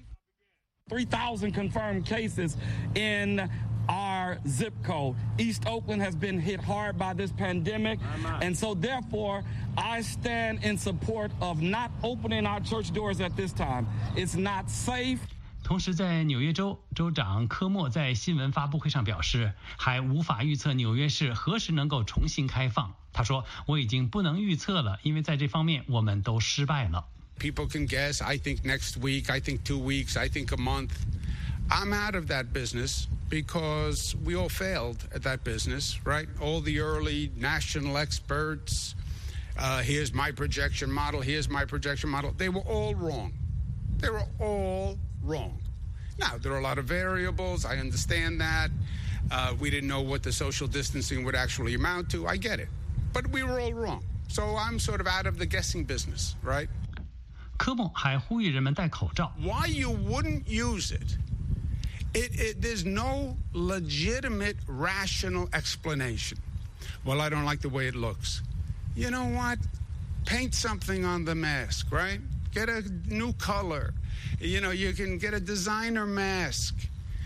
3,000 confirmed cases in our zip code. East Oakland has been hit hard by this pandemic, and so therefore I stand in support of not opening our church doors at this time. It's not safe. 同时，在纽约州，州长科莫在新闻发布会上表示，还无法预测纽约市何时能够重新开放。他说：“我已经不能预测了，因为在这方面我们都失败了。” People can guess. I think next week. I think 2 weeks. I think a month. I'm out of that business because we all failed at that business, right? All the early national experts. Here's my projection model. Here's my projection model. They were all wrong. They were all wrong. Now, there are a lot of variables. I understand that. We didn't know what the social distancing would actually amount to. I get it. But we were all wrong. So I'm sort of out of the guessing business, right? 科莫还呼吁人们戴口罩。 Why you wouldn't use it? There's no legitimate, rational explanation. Well, I don't like the way it looks. You know what? Paint something on the mask, right? Get a new color. You know, you can get a designer mask.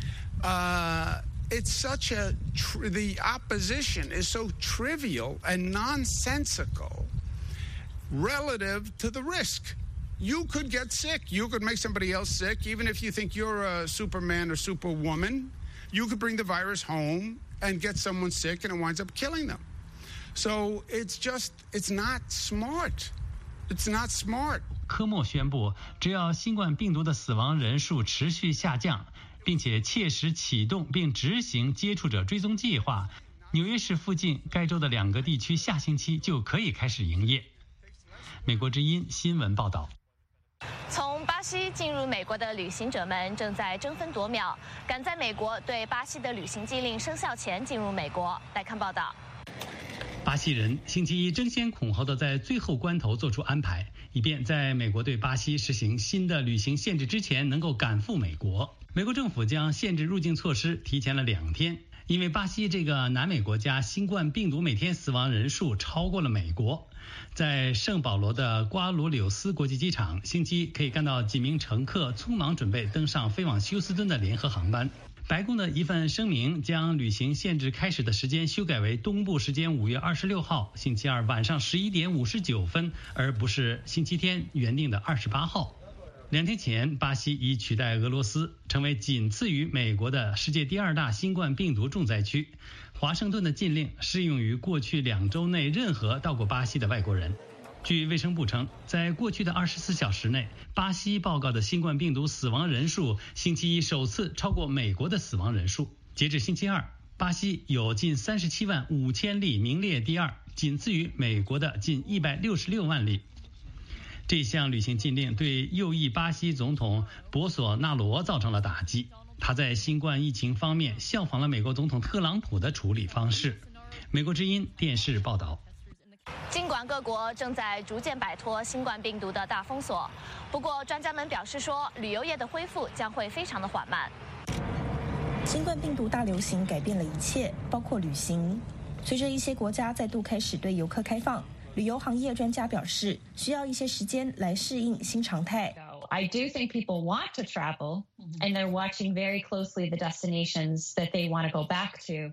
It's such the opposition is so trivial and nonsensical relative to the risk. You could get sick. You could make somebody else sick. Even if you think you're a Superman or Superwoman, you could bring the virus home and get someone sick and it winds up killing them. So it's not smart. It's not smart. 科莫宣布，只要新冠病毒的死亡人数持续下降，并且切实启动并执行接触者追踪计划，纽约市附近该州的2个地区下星期就可以开始营业。美国之音新闻报道。 从巴西进入美国的旅行者们正在争分夺秒，赶在美国对巴西的旅行禁令生效前进入美国。来看报道。 巴西人星期一争先恐后的在最后关头做出安排，以便在美国对巴西实行新的旅行限制之前能够赶赴美国。美国政府将限制入境措施提前了2天，因为巴西这个南美国家新冠病毒每天死亡人数超过了美国。在圣保罗的瓜罗柳斯国际机场，星期一可以看到几名乘客匆忙准备登上飞往休斯敦的联合航班。白宫的一份声明将旅行限制开始的时间修改为东部时间5月26号星期二晚上11点59分，而不是星期天原定的28号。2天前，巴西已取代俄罗斯，成为仅次于美国的世界第2大新冠病毒重灾区。华盛顿的禁令适用于过去2周内任何到过巴西的外国人。据卫生部称，在过去的24小时内，巴西报告的新冠病毒死亡人数星期一首次超过美国的死亡人数。截至星期二，巴西有近37万5千例，名列第2，仅次于美国的近166万例。这项旅行禁令对右翼巴西总统博索纳罗造成了打击。 他在新冠疫情方面效仿了美国总统特朗普的处理方式。美国之音电视报道。 尽管各国正在逐渐摆脱新冠病毒的大封锁，不过专家们表示说，旅游业的恢复将会非常的缓慢。 新冠病毒大流行改变了一切，包括旅行。随着一些国家再度开始对游客开放，旅游行业专家表示，需要一些时间来适应新常态。 I do think people want to travel, and they're watching very closely the destinations that they want to go back to,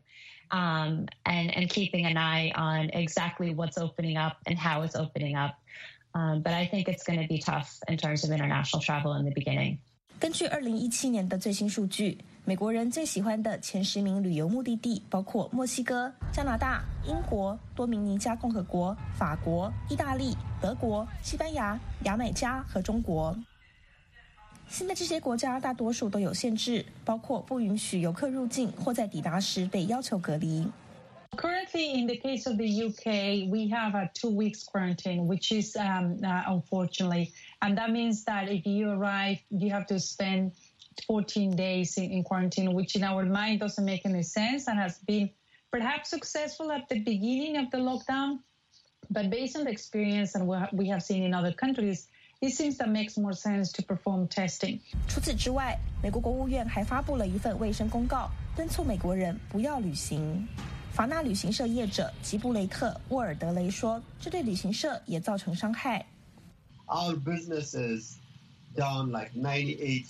and keeping an eye on exactly what's opening up and how it's opening up. But I think it's going to be tough in terms of international travel in the beginning. 根据2017年的最新数据，美国人最喜欢的前10名旅游目的地包括墨西哥、加拿大、英国、多明尼加共和国、法国、意大利、德国、西班牙、牙买加和中国。现在这些国家大多数都有限制，包括不允许游客入境或在抵达时被要求隔离。 Currently, in the case of the UK, we have a 2 weeks quarantine, which is unfortunately, and that means that if you arrive, you have to spend 14 days in quarantine, which in our mind doesn't make any sense and has been perhaps successful at the beginning of the lockdown. But based on the experience and what we have seen in other countries, it seems that makes more sense to perform testing. 除此之外，美国国务院还发布了一份卫生公告，敦促美国人不要旅行。法纳旅行社业者吉布雷特·沃尔德雷说，这对旅行社也造成伤害。 Our business is down like 98,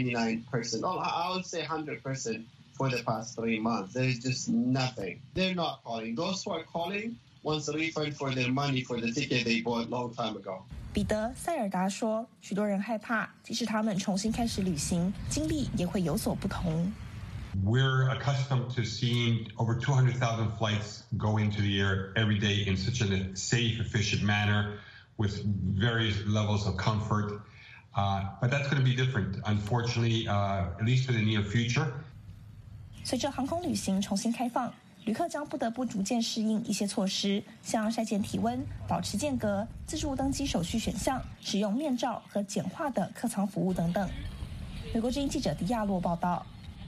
99%. Oh, I would say 100% for the past 3 months. There's just nothing. They're not calling. Those who are calling wants a refund for their money for the ticket they bought long time ago. 彼得·塞尔达说，许多人害怕，即使他们重新开始旅行，经历也会有所不同。 We're accustomed to seeing over 200,000 flights go into the air every day in such a safe, efficient manner with various levels of comfort. But that's going to be different, unfortunately, at least for the near future. 随着航空旅行重新开放，旅客将不得不逐渐适应一些措施，像筛检体温、保持间隔、自助登机手续选项、使用面罩和简化的客舱服务等等。美国之音记者迪亚洛报道。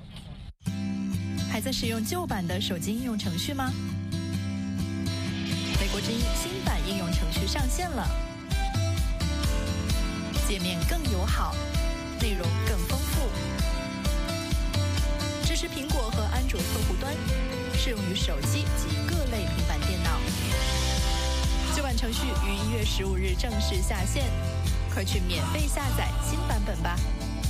还在使用旧版的手机应用程序吗？美国之音新版应用程序上线了，界面更友好，内容更丰富，支持苹果和安卓客户端，适用于手机及各类平板电脑。旧版程序于1月15日正式下线，快去免费下载新版本吧。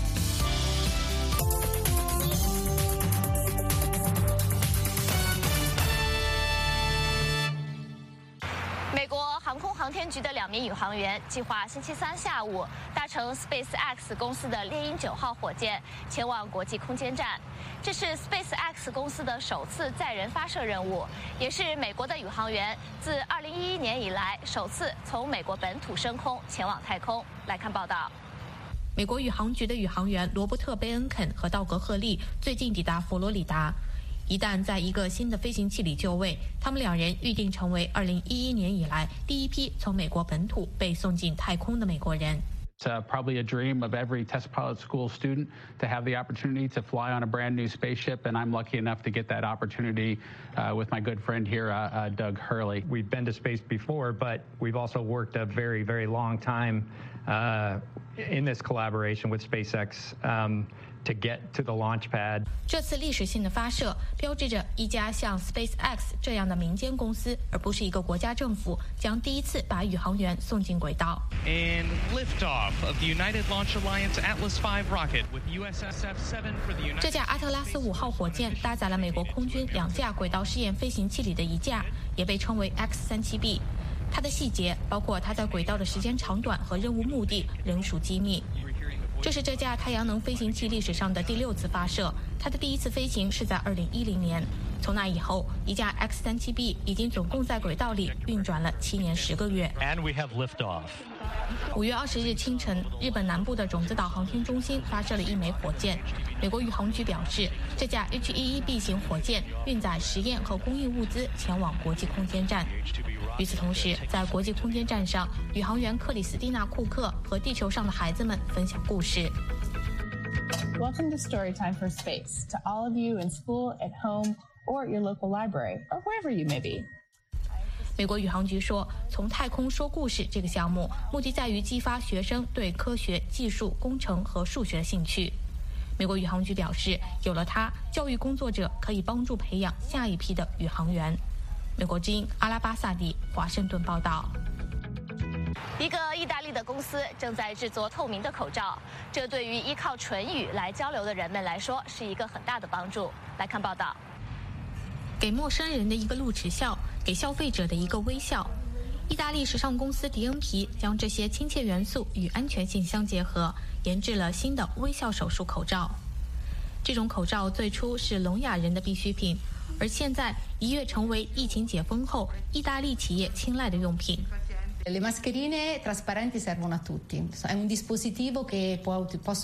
美国航空航天局的2名宇航员计划星期3下午搭乘 SpaceX 公司的猎鹰9号火箭前往国际空间站。这是 SpaceX 公司的首次载人发射任务，也是美国的宇航员自2011年以来首次从美国本土升空前往太空。来看报道。 美国宇航局的宇航员罗伯特·贝恩肯和道格·赫利最近抵达佛罗里达。一旦在一个新的飞行器里就位，他们2人预定成为2011年以来第一批从美国本土被送进太空的美国人。 It's probably a dream of every test pilot school student to have the opportunity to fly on a brand new spaceship, and I'm lucky enough to get that opportunity with my good friend here, Doug Hurley. We've been to space before, but we've also worked a very, very long time in this collaboration with SpaceX to get to the launch pad. 这次历史性的发射标志着一家像 SpaceX 这样的民间公司，而不是一个国家政府，将第一次把宇航员送进轨道。 And liftoff of the United Launch Alliance Atlas V rocket with USSF-7 for the United. 这架阿特拉斯5号火箭搭载了美国空军2架轨道试验飞行器里的一架，也被称为 X-37B。它的细节，包括它在轨道的时间长短和任务目的，仍属机密。这是这架太阳能飞行器历史上的第6次发射，它的第1次飞行是在2010年。从那以后，一架 X-37B 已经总共在轨道里运转了7年10个月。 And we have liftoff. 5月20日清晨，日本南部的种子岛航天中心发射了1枚火箭。美国宇航局表示，这架 H-11B 型火箭运载实验和公益物资前往国际空间站。与此同时，在国际空间站上，宇航员克里斯蒂娜·库克和地球上的孩子们分享故事。 Welcome to Storytime for Space, to all of you in school, at home, or at your local library, or wherever you may be. 美国宇航局说，从太空说故事这个项目，目的在于激发学生对科学、技术、工程和数学的兴趣。美国宇航局表示，有了它，教育工作者可以帮助培养下一批的宇航员。美国之音阿拉巴萨迪华盛顿报道。 一个意大利的公司正在制作透明的口罩，这对于依靠唇语来交流的人们来说是一个很大的帮助。来看报道。 给陌生人的一个露齿笑，给消费者的一个微笑。意大利时尚公司迪恩皮将这些亲切元素与安全性相结合，研制了新的微笑手术口罩。这种口罩最初是聋哑人的必需品，而现在一跃成为疫情解封后意大利企业青睐的用品。 Le mascherine trasparenti servono a tutti. È un dispositivo che può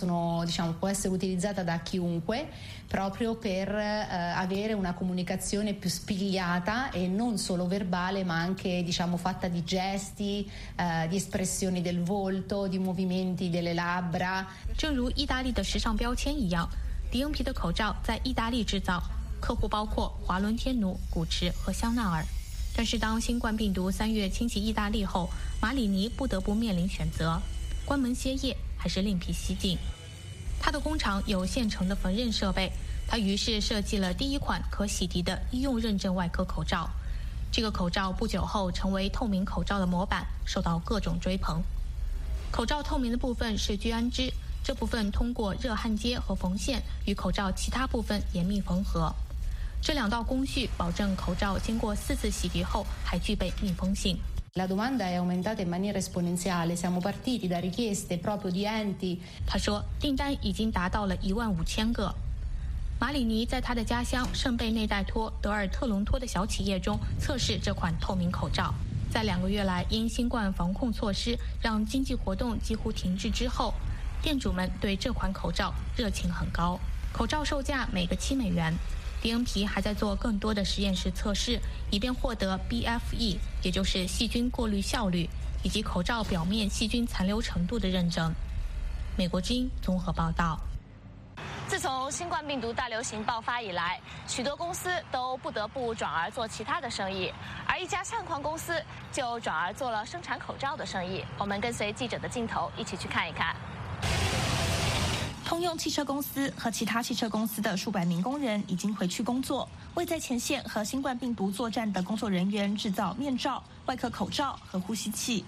essere utilizzata da chiunque proprio per avere una comunicazione più spigliata e non solo verbale, ma anche fatta di gesti, di espressioni del volto, di movimenti delle labbra. 正如意大利的时尚标签一样，迪恩皮的口罩在意大利制造，客户包括华伦天奴、古驰和香奈儿。但是当新冠病毒3月侵袭意大利后，马里尼不得不面临选择：关门歇业还是另辟蹊径。他的工厂有现成的缝纫设备，他于是设计了第一款可洗涤的医用认证外科口罩。这个口罩不久后成为透明口罩的模板，受到各种追捧。口罩透明的部分是聚氨酯，这部分通过热焊接和缝线与口罩其他部分严密缝合。这两道工序保证口罩经过4次洗涤后还具备密封性。 La domanda è aumentata in maniera esponenziale. Siamo partiti da richieste proprio di enti. 他说，订单已经达到了15000个。马里尼在他的家乡圣贝内代托德尔特隆托的小企业中测试这款透明口罩。在2个月来因新冠防控措施让经济活动几乎停滞之后，店主们对这款口罩热情很高。口罩售价每个7美元。迪恩皮还在做更多的实验室测试，以便获得 BFE， 也就是细菌过滤效率以及口罩表面细菌残留程度的认证。美国之音综合报道。 自从新冠病毒大流行爆发以来，许多公司都不得不转而做其他的生意，而一家相框公司就转而做了生产口罩的生意。我们跟随记者的镜头一起去看一看。 通用汽车公司和其他汽车公司的数百名工人已经回去工作，为在前线和新冠病毒作战的工作人员制造面罩、外科口罩和呼吸器。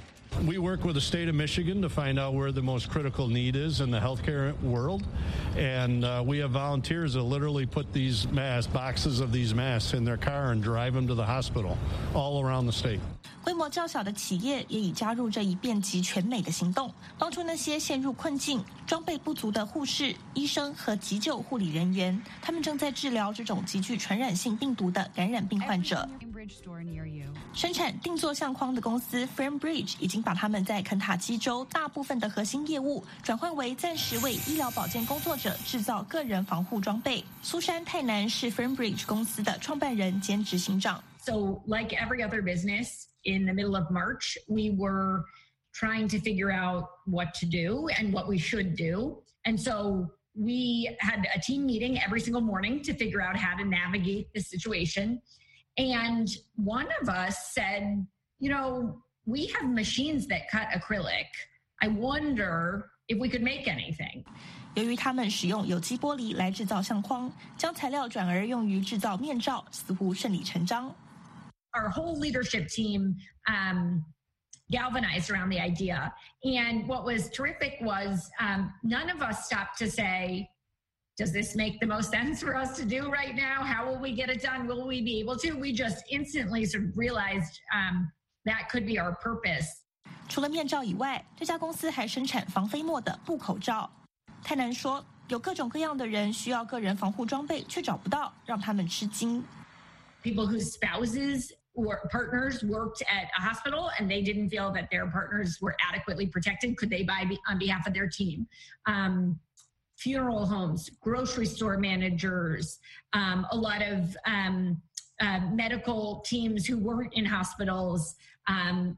We work with the state of Michigan to find out where the most critical need is in the healthcare world, and we have volunteers that literally put these boxes of these masks in their car and drive them to the hospital all around the state. 规模较小的企业也已加入这一遍及全美的行动，帮助那些陷入困境、装备不足的护士、医生和急救护理人员。他们正在治疗这种极具传染性病毒的感染病患者。生产定做相框的公司 FrameBridge 已经把他们在肯塔基州大部分的核心业务转换为暂时为医疗保健工作者制造个人防护装备。苏珊泰南是 FrameBridge 公司的创办人兼执行长。 So, like every other business, in the middle of March, we were trying to figure out what to do and what we should do. And so we had a team meeting every single morning to figure out how to navigate the situation. And one of us said, we have machines that cut acrylic. I wonder if we could make anything. 由于他们使用有机玻璃来制造相框，将材料转而用于制造面罩，似乎顺理成章。 Our whole leadership team galvanized around the idea. And what was terrific was none of us stopped to say, does this make the most sense for us to do right now? How will we get it done? Will we be able to? We just instantly sort of realized that could be our purpose. 除了面罩以外，这家公司还生产防飞沫的布口罩。泰南说，有各种各样的人需要个人防护装备，却找不到，让他们吃惊。 People whose spouses or partners worked at a hospital and they didn't feel that their partners were adequately protected. Could they buy on behalf of their team? Funeral homes, grocery store managers, a lot of medical teams who weren't in hospitals,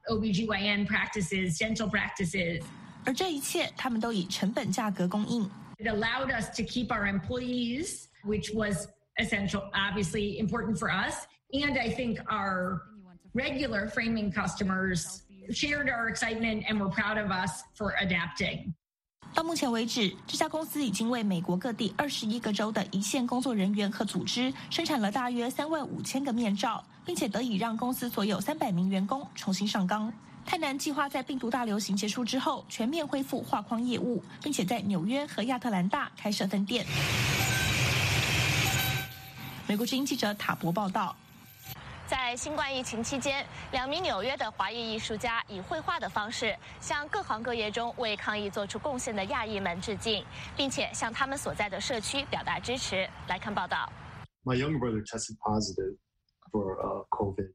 OBGYN practices, dental practices. 而这一切，他们都以成本价格供应。 It allowed us to keep our employees, which was essential, obviously important for us. And I think our regular framing customers shared our excitement and were proud of us for adapting. 到目前为止，这家公司已经为美国各地21个州的一线工作人员和组织生产了大约35000个面罩，并且得以让公司所有300名员工重新上岗。泰南计划在病毒大流行结束之后全面恢复画框业务，并且在纽约和亚特兰大开设分店。美国之音记者塔博报道。 在新冠疫情期间，2名纽约的华裔艺术家以绘画的方式向各行各业中为抗疫做出贡献的亚裔们致敬，并且向他们所在的社区表达支持。来看报道。 My younger brother tested positive for COVID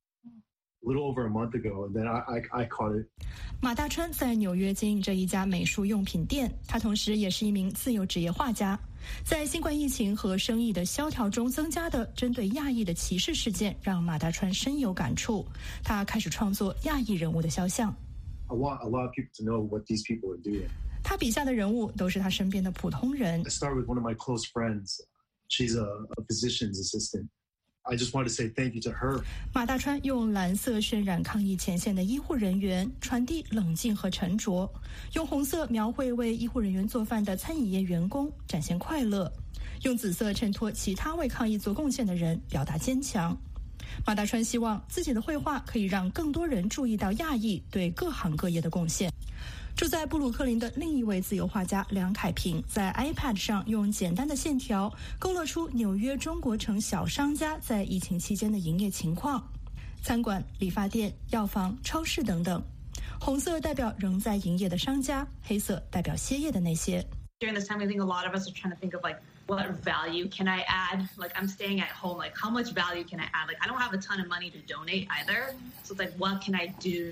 a little over a month ago, and then I caught it. 马大川在纽约经营着一家美术用品店，他同时也是一名自由职业画家。在新冠疫情和生意的萧条中增加的针对亚裔的歧视事件，让马大川深有感触。他开始创作亚裔人物的肖像。 I want a lot of people to know what these people are doing. 他笔下的人物都是他身边的普通人。 I start with one of my close friends. She's a physician's assistant. I just want to say thank you to her. 马大川用蓝色渲染抗疫前线的医护人员，传递冷静和沉着；用红色描绘为医护人员做饭的餐饮业员工，展现快乐；用紫色衬托其他为抗疫做贡献的人，表达坚强。马大川希望自己的绘画可以让更多人注意到亚裔对各行各业的贡献。住在布鲁克林的另一位自由画家梁凯平在 iPad 上用简单的线条勾勒出纽约中国城小商家在疫情期间的营业情况，餐馆、理发店、药房、超市等等。红色代表仍在营业的商家，黑色代表歇业的那些。 During this time, I think a lot of us are trying to think of like, what value can I add? Like, I'm staying at home, like how much value can I add? Like, I don't have a ton of money to donate either. So it's like, what can I do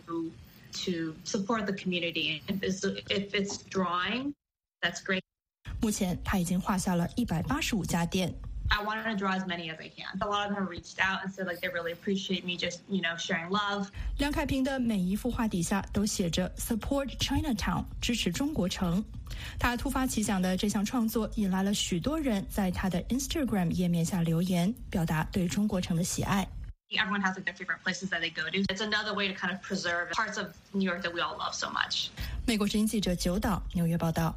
to support the community? If it's drawing, that's great. 目前他已经画下了185家店。 I wanted to draw as many as I can. A lot of them have reached out and said like they really appreciate me just, sharing love. 梁凯平的每一幅画底下都写着 Support Chinatown， 支持中国城。他突发奇想的这项创作引来了许多人在他的 Instagram 页面下留言，表达对中国城的喜爱。 Everyone has like their favorite places that they go to. It's another way to kind of preserve parts of New York that we all love so much. 美国之音记者九岛纽约报道。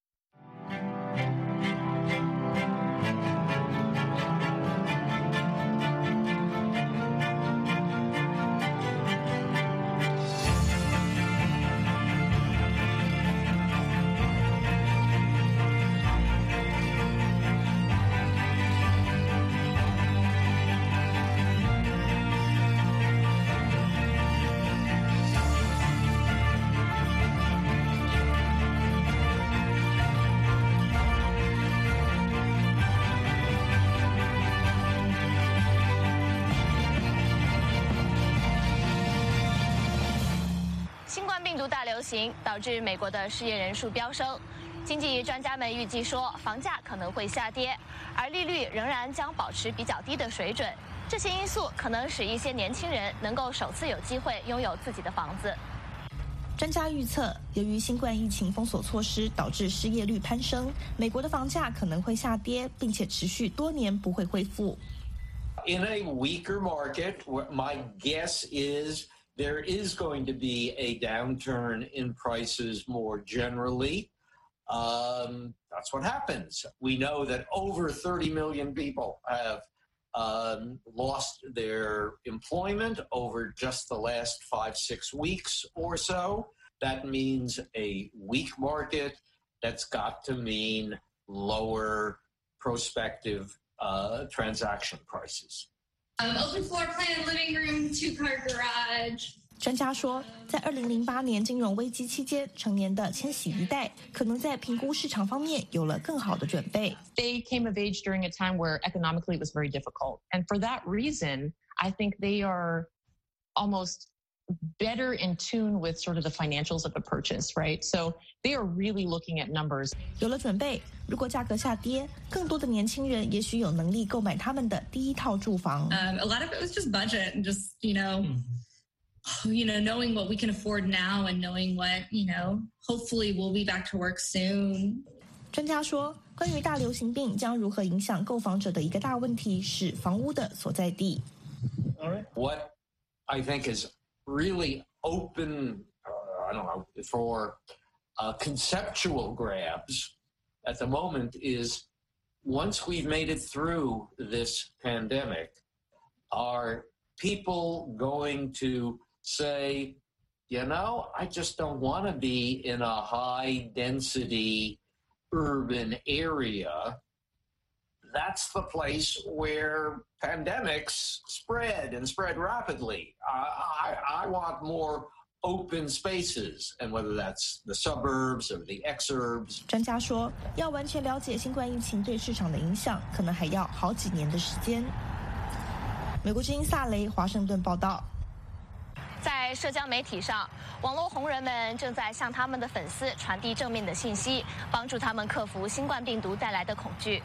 病毒大流行导致美国的失业人数飙升，经济专家们预计说房价可能会下跌，而利率仍然将保持比较低的水准。这些因素可能使一些年轻人能够首次有机会拥有自己的房子。 专家预测，由于新冠疫情封锁措施导致失业率攀升，美国的房价可能会下跌，并且持续多年不会恢复。 In a weaker market, my guess is there is going to be a downturn in prices more generally. That's what happens. We know that over 30 million people have lost their employment over just the last 5-6 weeks or so. That means a weak market. That's got to mean lower prospective transaction prices. Open floor plan, living room, 2-car garage. 专家说，在2008年金融危机期间，成年的千禧一代可能在评估市场方面有了更好的准备。 They came of age during a time where economically it was very difficult. And for that reason, I think they are almost better in tune with sort of the financials of a purchase, right? So they are really looking at numbers. 有了准备，如果价格下跌，更多的年轻人也许有能力购买他们的第一套住房。 A lot of it was just budget and just, knowing what we can afford now and knowing what, hopefully we'll be back to work soon. 专家说，关于大流行病将如何影响购房者的一个大问题是房屋的所在地。 What I think is really open, I don't know, for conceptual grabs at the moment is once we've made it through this pandemic, are people going to say, you know, I just don't want to be in a high density urban area. That's the place where pandemics spread and spread rapidly. I want more open spaces, and whether that's the suburbs or the exurbs. 专家说，要完全了解新冠疫情对市场的影响，可能还要好几年的时间。美国之音萨雷华盛顿报道。 在社交媒体上，网络红人们正在向他们的粉丝传递正面的信息，帮助他们克服新冠病毒带来的恐惧。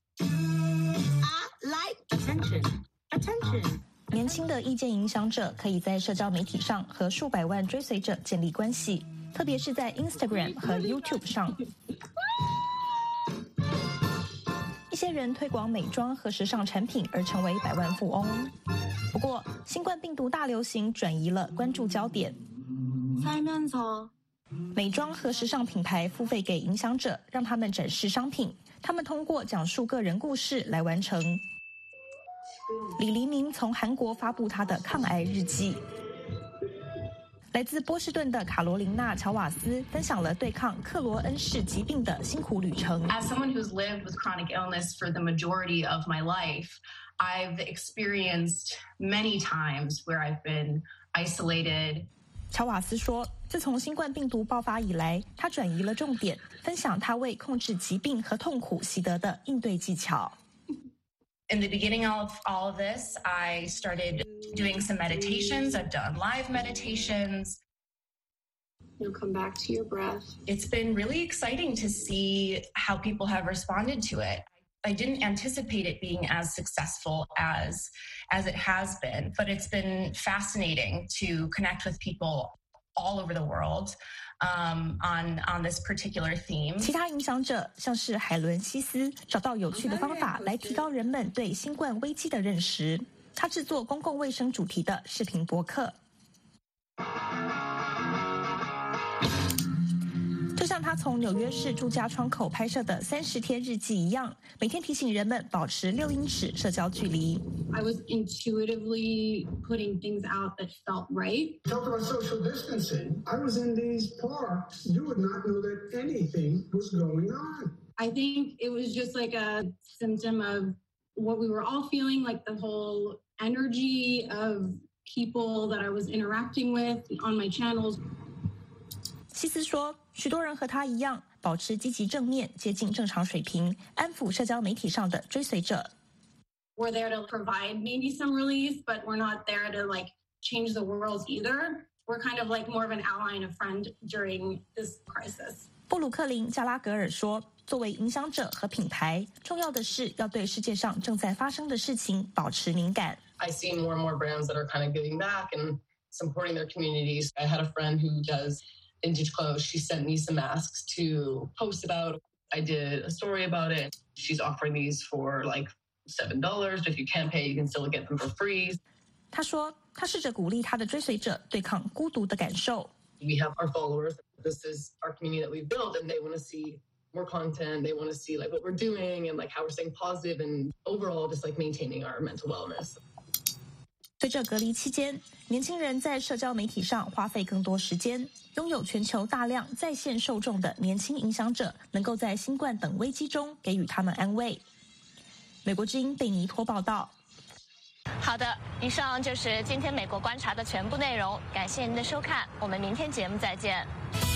Attention！ 年轻的意见影响者可以在社交媒体上和数百万追随者建立关系，特别是在 Instagram 和 YouTube 上。一些人推广美妆和时尚产品而成为百万富翁。不过，新冠病毒大流行转移了关注焦点。美妆和时尚品牌付费给影响者，让他们展示商品。他们通过讲述个人故事来完成。李黎明从韩国发布他的抗癌日记。来自波士顿的卡罗琳娜·乔瓦斯分享了对抗克罗恩氏疾病的辛苦旅程。 As someone who's lived with chronic illness for the majority of my life, I've experienced many times where I've been isolated. 乔瓦斯说，自从新冠病毒爆发以来，他转移了重点，分享他为控制疾病和痛苦习得的应对技巧。 In the beginning of all of this, I started doing some meditations. I've done live meditations. You'll come back to your breath. It's been really exciting to see how people have responded to it. I didn't anticipate it being as successful as it has been, but it's been fascinating to connect with people all over the world on this particular theme. 其他影响者像是海伦西斯找到有趣的方法来提高人们对新冠危机的认识。他制作公共卫生主题的视频博客。就像他从纽约市住家窗口拍摄的30天日记一样，每天提醒人们保持6英尺社交距离。 I was intuitively putting things out that felt right. Talk about social distancing. I was in these parks. You would not know that anything was going on. I think it was just like a symptom of what we were all feeling, like the whole energy of people that I was interacting with on my channels. 西斯说，许多人和他一样，保持积极正面，接近正常水平，安抚社交媒体上的追随者。 We're there to provide maybe some relief, but we're not there to like change the world either. We're kind of like more of an ally and a friend during this crisis. 布鲁克林·加拉格尔说，作为影响者和品牌，重要的是要对世界上正在发生的事情保持敏感。 I see more and more brands that are kind of giving back and supporting their communities. I had a friend who does vintage clothes. She sent me some masks to post about. I did a story about it. She's offering these for like $7. If you can't pay, you can still get them for free. 他说，他试着鼓励他的追随者对抗孤独的感受。 We have our followers. This is our community that we've built, and they want to see more content. They want to see like what we're doing and like how we're staying positive and overall just like maintaining our mental wellness. 随着隔离期间，年轻人在社交媒体上花费更多时间。拥有全球大量在线受众的年轻影响者，能够在新冠等危机中给予他们安慰。美国之音贝尼托报道。 好的，以上就是今天美国观察的全部内容，感谢您的收看，我们明天节目再见。